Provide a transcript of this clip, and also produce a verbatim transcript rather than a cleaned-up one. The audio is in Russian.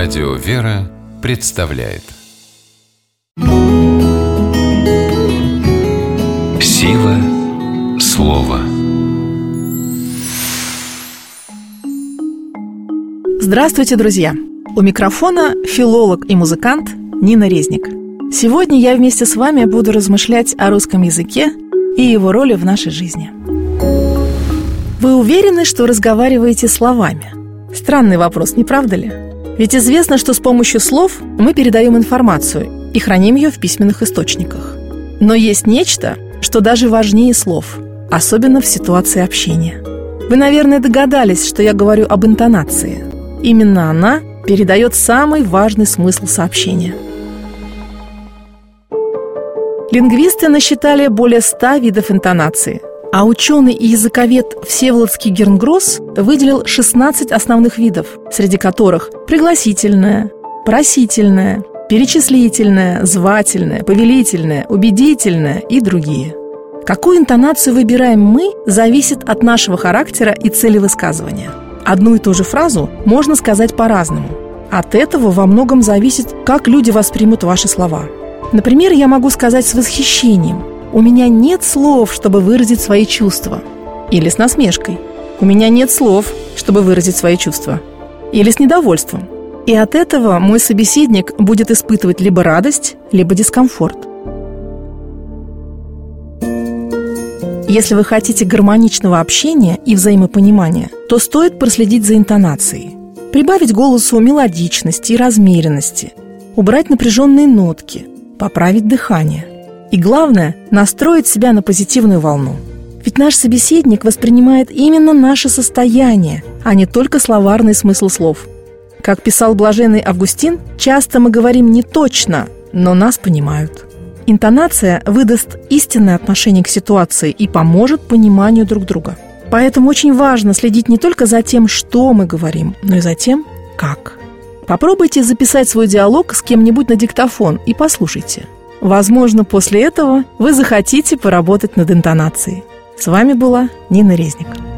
Радио «Вера» представляет Сила слова. Здравствуйте, друзья! У микрофона филолог и музыкант Нина Резник. Сегодня я вместе с вами буду размышлять о русском языке и его роли в нашей жизни. Вы уверены, что разговариваете словами? Странный вопрос, не правда ли? Ведь известно, что с помощью слов мы передаем информацию и храним ее в письменных источниках. Но есть нечто, что даже важнее слов, особенно в ситуации общения. Вы, наверное, догадались, что я говорю об интонации. Именно она передает самый важный смысл сообщения. Лингвисты насчитали более ста видов интонации, а ученый и языковед Всеволодский Гернгросс выделил шестнадцать основных видов, среди которых пригласительная, просительная, перечислительная, звательная, повелительная, убедительная и другие. Какую интонацию выбираем мы, зависит от нашего характера и цели высказывания. Одну и ту же фразу можно сказать по-разному. От этого во многом зависит, как люди воспримут ваши слова. Например, я могу сказать с восхищением: «У меня нет слов, чтобы выразить свои чувства». Или с насмешкой: «У меня нет слов, чтобы выразить свои чувства». Или с недовольством. И от этого мой собеседник будет испытывать либо радость, либо дискомфорт. Если вы хотите гармоничного общения и взаимопонимания, то стоит проследить за интонацией. Прибавить голосу мелодичности и размеренности, убрать напряженные нотки, поправить дыхание. И главное – настроить себя на позитивную волну. Ведь наш собеседник воспринимает именно наше состояние, а не только словарный смысл слов. Как писал блаженный Августин, часто мы говорим не точно, но нас понимают. Интонация выдаст истинное отношение к ситуации и поможет пониманию друг друга. Поэтому очень важно следить не только за тем, что мы говорим, но и за тем, как. Попробуйте записать свой диалог с кем-нибудь на диктофон и послушайте. Возможно, после этого вы захотите поработать над интонацией. С вами была Нина Резник.